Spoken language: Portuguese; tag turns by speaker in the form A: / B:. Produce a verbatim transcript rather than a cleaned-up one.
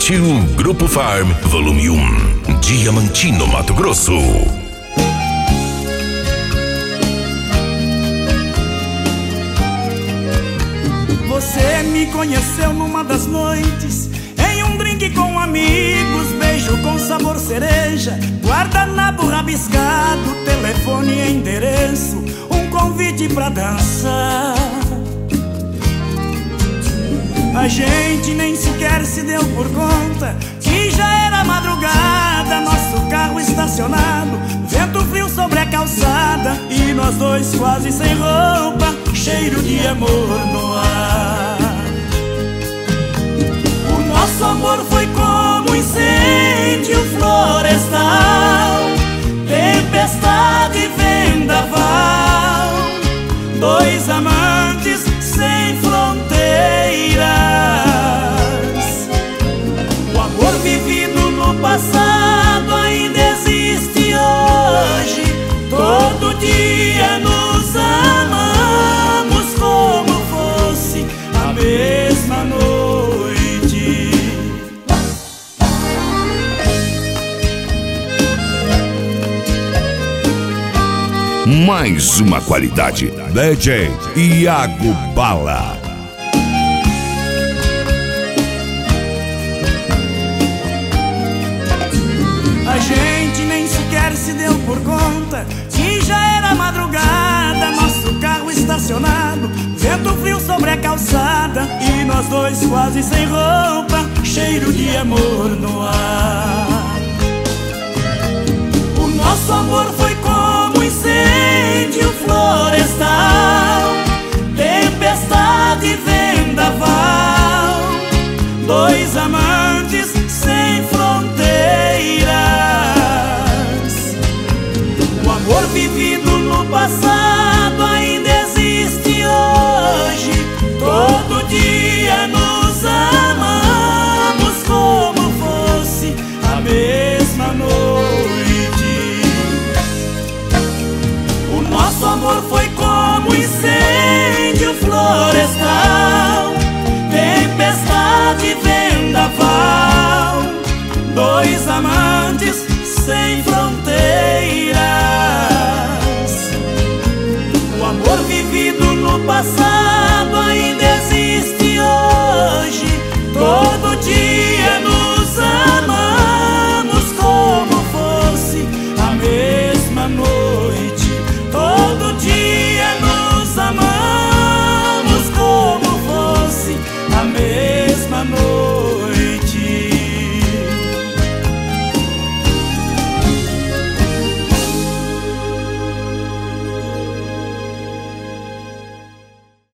A: Existiu Grupo Farm, volume um, Diamantino, Mato Grosso.
B: Você me conheceu numa das noites, em um drink com amigos, beijo com sabor cereja, guardanapo rabiscado, telefone e endereço, um convite pra dançar. A gente nem sequer se deu por conta que já era madrugada, nosso carro estacionado, vento frio sobre a calçada e nós dois quase sem roupa, cheiro de amor no ar. O nosso amor foi como um incêndio florestal, tempestade e vendaval, dois amantes sem fronteiras. O amor vivido no passado ainda existe hoje, todo dia nos amamos como fosse a mesma noite.
A: Mais uma qualidade, D J Iago Bala.
B: A gente nem sequer se deu por conta que já era madrugada, nosso carro estacionado, vento frio sobre a calçada e nós dois quase sem roupa, cheiro de amor no ar. O nosso amor foi como um incêndio florestal, tempestade e vendaval, dois amantes sem fronteiras. O amor vivido no passado ainda existe hoje, todo dia nos amamos como fosse a mesma noite. O nosso amor foi como um incêndio florestal, tempestade e vendaval, dois amantes sem fronteiras. O amor vivido no passado